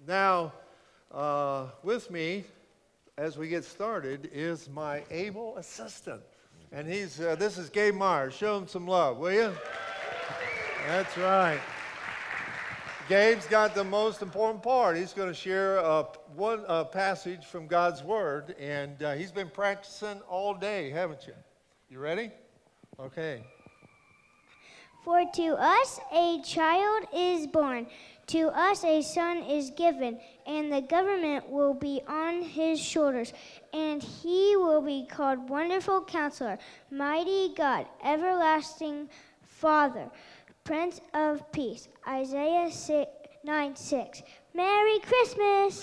Now, with me, as we get started, is my able assistant. And this is Gabe Myers. Show him some love, will you? That's right. Gabe's got the most important part. He's going to share one passage from God's Word, and he's been practicing all day, haven't you? You ready? Okay. For to us a child is born, to us a son is given, and the government will be on his shoulders, and he will be called Wonderful Counselor, Mighty God, Everlasting Father, Prince of Peace. Isaiah 9:6. Merry Christmas!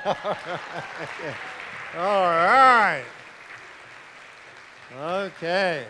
All right. Okay.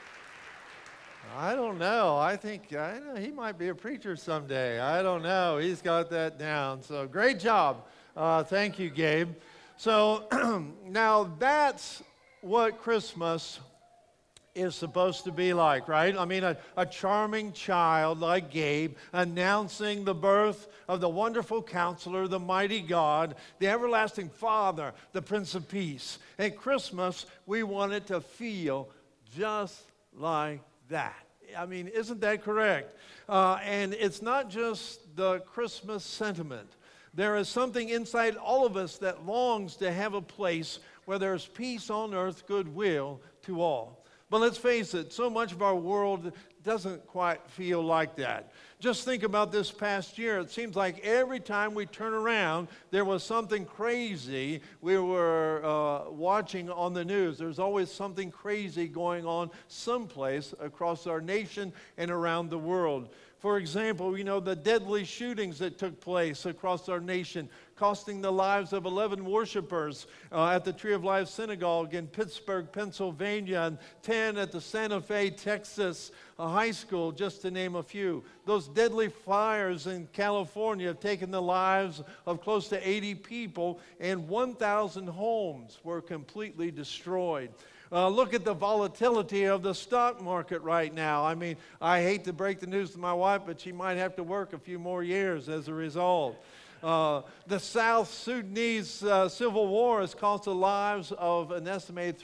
I don't know. I know he might be a preacher someday. I don't know. He's got that down. So great job. Thank you, Gabe. So now that's what Christmas is supposed to be like, right? I mean, a charming child like Gabe announcing the birth of the Wonderful Counselor, the Mighty God, the Everlasting Father, the Prince of Peace. At Christmas, we want it to feel just like that. I mean, isn't that correct? And it's not just the Christmas sentiment. There is something inside all of us that longs to have a place where there's peace on earth, goodwill to all. But let's face it, so much of our world doesn't quite feel like that. Just think about this past year. It seems like every time we turn around, there was something crazy we were watching on the news. There's always something crazy going on someplace across our nation and around the world. For example, the deadly shootings that took place across our nation, costing the lives of 11 worshipers at the Tree of Life Synagogue in Pittsburgh, Pennsylvania, and 10 at the Santa Fe, Texas high school, just to name a few. Those deadly fires in California have taken the lives of close to 80 people, and 1,000 homes were completely destroyed. Look at the volatility of the stock market right now. I mean, I hate to break the news to my wife, but she might have to work a few more years as a result. The South Sudanese civil war has cost the lives of an estimated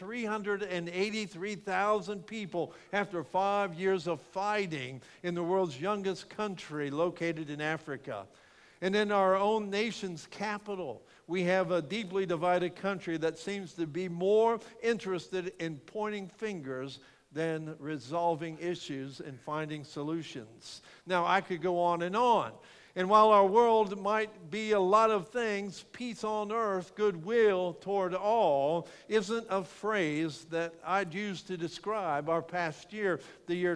383,000 people after 5 years of fighting in the world's youngest country located in Africa. And in our own nation's capital, we have a deeply divided country that seems to be more interested in pointing fingers than resolving issues and finding solutions. Now, I could go on. And while our world might be a lot of things, peace on earth, goodwill toward all, isn't a phrase that I'd use to describe our past year, the year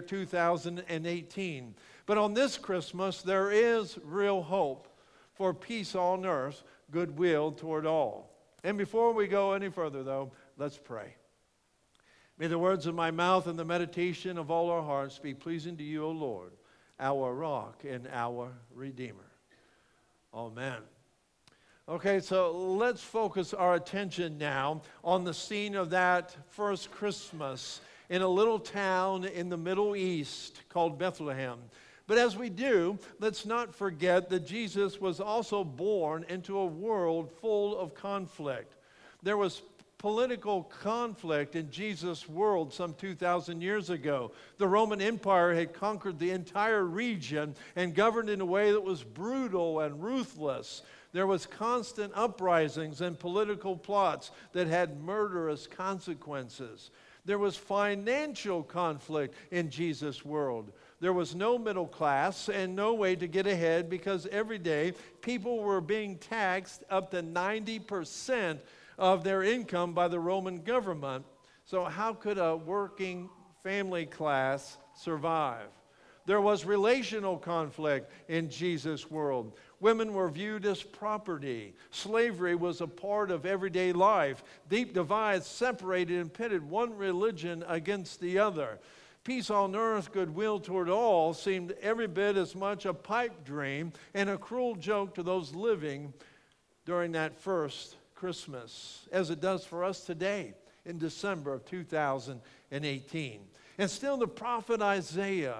2018. But on this Christmas, there is real hope for peace on earth, goodwill toward all. And before we go any further, though, let's pray. May the words of my mouth and the meditation of all our hearts be pleasing to you, O Lord, our rock and our Redeemer. Amen. Okay, so let's focus our attention now on the scene of that first Christmas in a little town in the Middle East called Bethlehem. But as we do, let's not forget that Jesus was also born into a world full of conflict. There was political conflict in Jesus' world some 2,000 years ago. The Roman Empire had conquered the entire region and governed in a way that was brutal and ruthless. There was constant uprisings and political plots that had murderous consequences. There was financial conflict in Jesus' world. There was no middle class and no way to get ahead because every day people were being taxed up to 90% of their income by the Roman government. So how could a working family class survive? There was relational conflict in Jesus' world. Women were viewed as property. Slavery was a part of everyday life. Deep divides separated and pitted one religion against the other. Peace on earth, goodwill toward all seemed every bit as much a pipe dream and a cruel joke to those living during that first Christmas, as it does for us today in December of 2018. And still the prophet Isaiah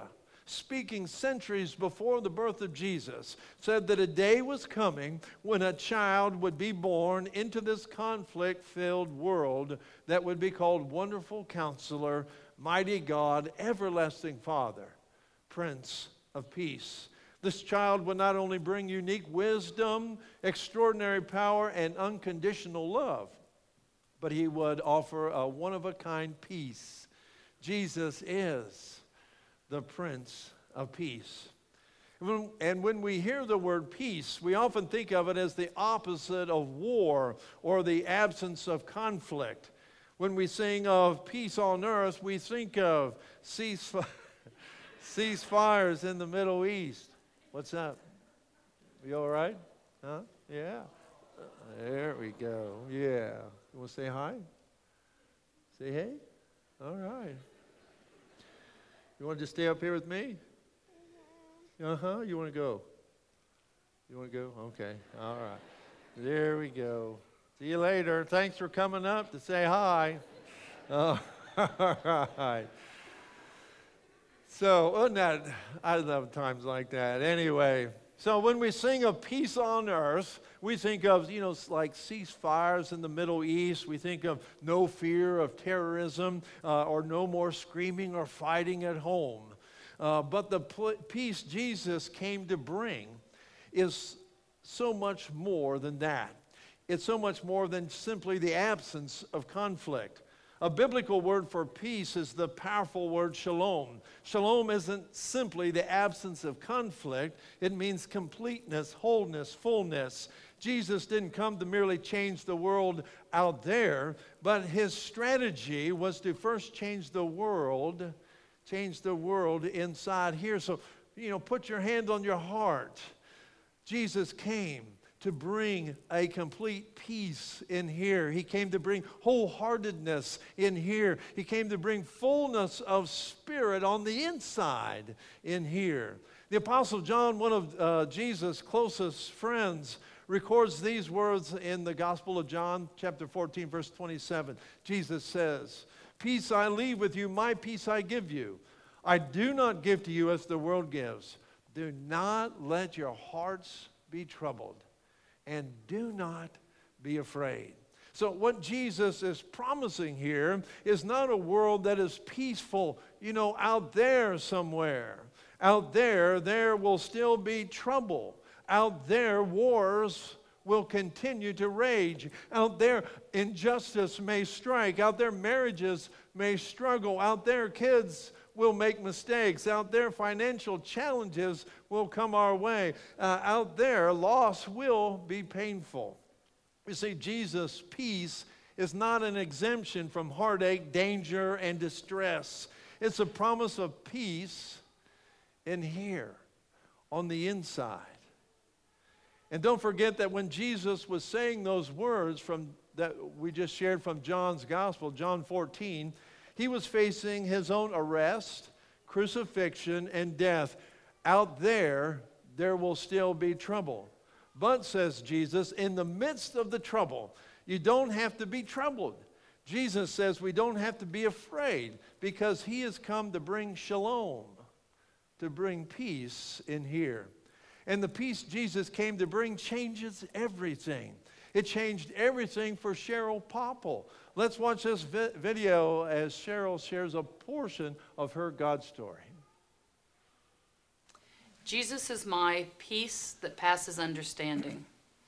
speaking centuries before the birth of Jesus, said that a day was coming when a child would be born into this conflict-filled world that would be called Wonderful Counselor, Mighty God, Everlasting Father, Prince of Peace. This child would not only bring unique wisdom, extraordinary power, and unconditional love, but he would offer a one-of-a-kind peace. Jesus is the Prince of Peace. And when we hear the word peace, we often think of it as the opposite of war or the absence of conflict. When we sing of peace on earth, we think of ceasefires in the Middle East. What's up? You all right? Huh? Yeah. There we go. Yeah. You want to say hi? Say hey? All right. You want to just stay up here with me? Uh-huh. You want to go? You want to go? Okay. All right. There we go. See you later. Thanks for coming up to say hi. All right. So, wasn't that, I love times like that. Anyway, so when we sing of peace on earth, we think of, like ceasefires in the Middle East. We think of no fear of terrorism or no more screaming or fighting at home. But the peace Jesus came to bring is so much more than that. It's so much more than simply the absence of conflict. A biblical word for peace is the powerful word shalom. Shalom isn't simply the absence of conflict. It means completeness, wholeness, fullness. Jesus didn't come to merely change the world out there, but his strategy was to first change the world inside here. So, put your hand on your heart. Jesus came to bring a complete peace in here. He came to bring wholeheartedness in here. He came to bring fullness of spirit on the inside in here. The Apostle John, one of Jesus' closest friends, records these words in the Gospel of John, chapter 14, verse 27. Jesus says, "Peace I leave with you, my peace I give you. I do not give to you as the world gives. Do not let your hearts be troubled, and do not be afraid." So what Jesus is promising here is not a world that is peaceful, out there somewhere. Out there will still be trouble. Out there, wars will continue to rage. Out there, injustice may strike. Out there, marriages may struggle. Out there, kids will make mistakes. Out there, financial challenges will come our way. Out there, loss will be painful. You see, Jesus' peace is not an exemption from heartache, danger, and distress. It's a promise of peace in here, on the inside. And don't forget that when Jesus was saying those words that we just shared from John's Gospel, John 14, he was facing his own arrest, crucifixion, and death. Out there will still be trouble. But, says Jesus, in the midst of the trouble, you don't have to be troubled. Jesus says we don't have to be afraid because he has come to bring shalom, to bring peace in here. And the peace Jesus came to bring changes everything. It changed everything for Cheryl Popple. Let's watch this video as Cheryl shares a portion of her God story. Jesus is my peace that passes understanding.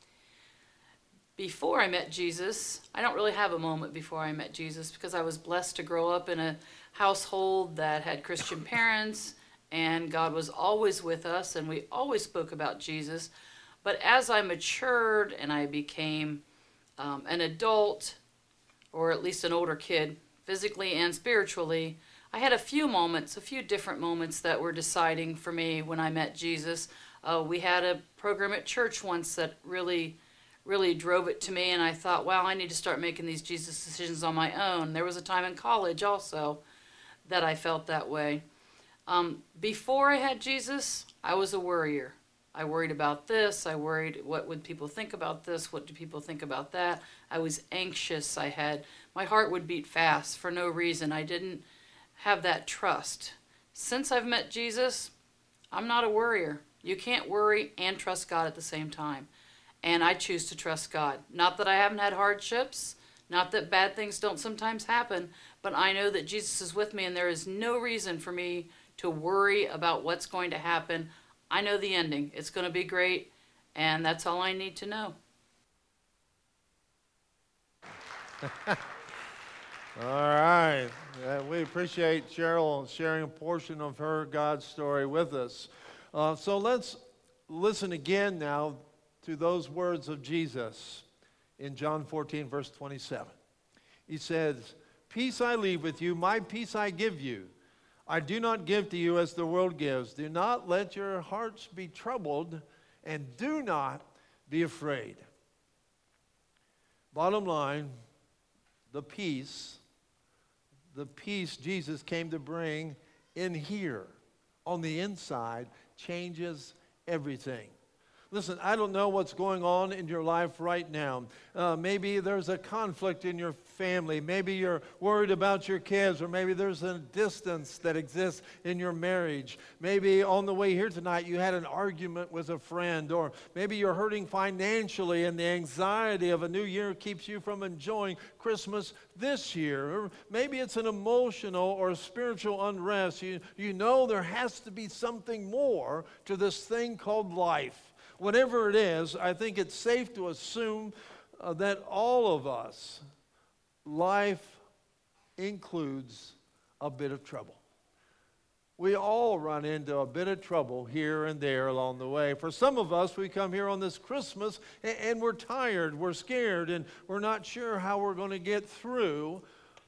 Before I met Jesus, I don't really have a moment before I met Jesus because I was blessed to grow up in a household that had Christian parents, and God was always with us, and we always spoke about Jesus. But as I matured and I became an adult, or at least an older kid, physically and spiritually, I had a few different moments that were deciding for me when I met Jesus. We had a program at church once that really drove it to me, and I thought, wow, I need to start making these Jesus decisions on my own. There was a time in college also that I felt that way. Before I had Jesus, I was a worrier. I worried about this. I worried, what would people think about this? What do people think about that? I was anxious. My heart would beat fast for no reason. I didn't have that trust. since I've met Jesus, I'm not a worrier. You can't worry and trust God at the same time. And I choose to trust God. Not that I haven't had hardships, not that bad things don't sometimes happen, but I know that Jesus is with me, and there is no reason for me to worry about what's going to happen. I know the ending. It's going to be great, and that's all I need to know. All right. We appreciate Cheryl sharing a portion of her God story with us. So let's listen again now to those words of Jesus in John 14, verse 27. He says, "Peace I leave with you, my peace I give you. I do not give to you as the world gives. Do not let your hearts be troubled, and do not be afraid." Bottom line, the peace Jesus came to bring in here, on the inside, changes everything. Listen, I don't know what's going on in your life right now. Maybe there's a conflict in your family. Maybe you're worried about your kids, or maybe there's a distance that exists in your marriage. Maybe on the way here tonight you had an argument with a friend, or maybe you're hurting financially and the anxiety of a new year keeps you from enjoying Christmas this year. Or maybe it's an emotional or spiritual unrest. You know there has to be something more to this thing called life. Whatever it is, I think it's safe to assume that all of us, life includes a bit of trouble. We all run into a bit of trouble here and there along the way. For some of us, we come here on this Christmas and we're tired, we're scared, and we're not sure how we're going to get through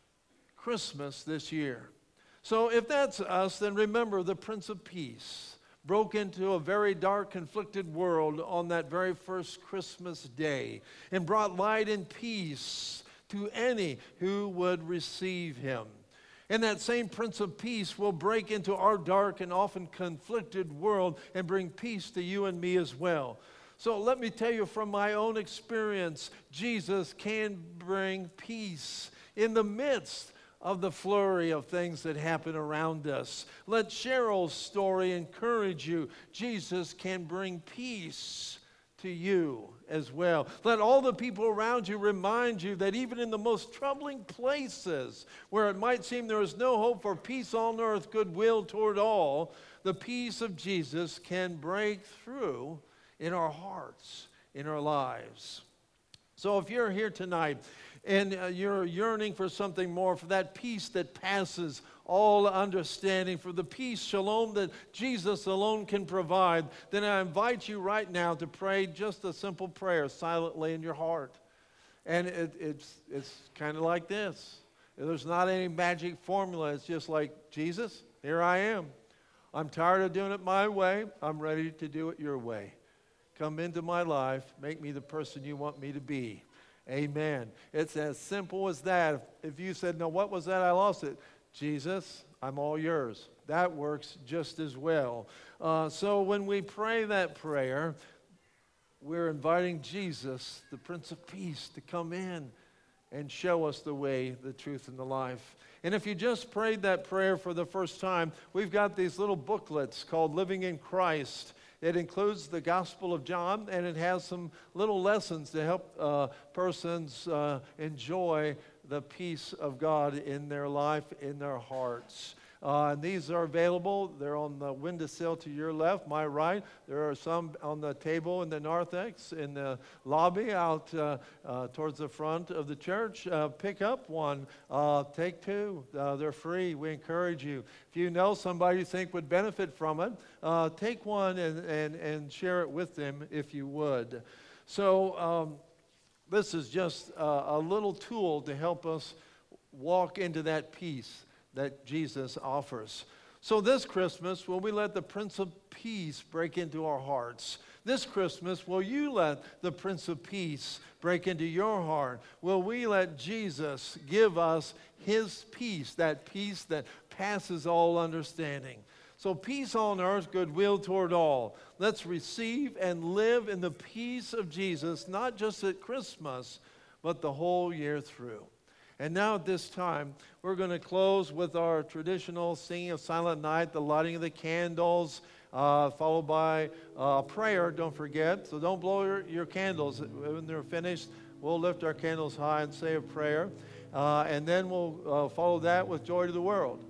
Christmas this year. So if that's us, then remember the Prince of Peace broke into a very dark, conflicted world on that very first Christmas day and brought light and peace to any who would receive him. And that same Prince of Peace will break into our dark and often conflicted world and bring peace to you and me as well. So let me tell you from my own experience, Jesus can bring peace in the midst of the flurry of things that happen around us. Let Cheryl's story encourage you. Jesus can bring peace to you as well. Let all the people around you remind you that even in the most troubling places where it might seem there is no hope for peace on earth, goodwill toward all, the peace of Jesus can break through in our hearts, in our lives. So if you're here tonight and you're yearning for something more, for that peace that passes all understanding, for the peace, shalom, that Jesus alone can provide, then I invite you right now to pray just a simple prayer silently in your heart. And it's kind of like this. There's not any magic formula. It's just like, Jesus, here I am. I'm tired of doing it my way. I'm ready to do it your way. Come into my life. Make me the person you want me to be. Amen. It's as simple as that. If you said, no, what was that? I lost it. Jesus, I'm all yours. That works just as well. So when we pray that prayer, we're inviting Jesus, the Prince of Peace, to come in and show us the way, the truth, and the life. And if you just prayed that prayer for the first time, we've got these little booklets called Living in Christ. It includes the Gospel of John, and it has some little lessons to help persons enjoy the peace of God in their life, in their hearts. And these are available. They're on the windowsill to your left, my right. There are some on the table in the narthex, in the lobby out towards the front of the church. Pick up one. Take two. They're free. We encourage you. If you know somebody you think would benefit from it, take one and share it with them if you would. So this is just a little tool to help us walk into that peace that Jesus offers. So this Christmas, will we let the Prince of Peace break into our hearts? This Christmas, will you let the Prince of Peace break into your heart? Will we let Jesus give us his peace that passes all understanding? So peace on earth, goodwill toward all. Let's receive and live in the peace of Jesus, not just at Christmas, but the whole year through. And now at this time, we're going to close with our traditional singing of Silent Night, the lighting of the candles, followed by prayer, don't forget. So don't blow your candles. When they're finished, we'll lift our candles high and say a prayer. And then we'll follow that with Joy to the World.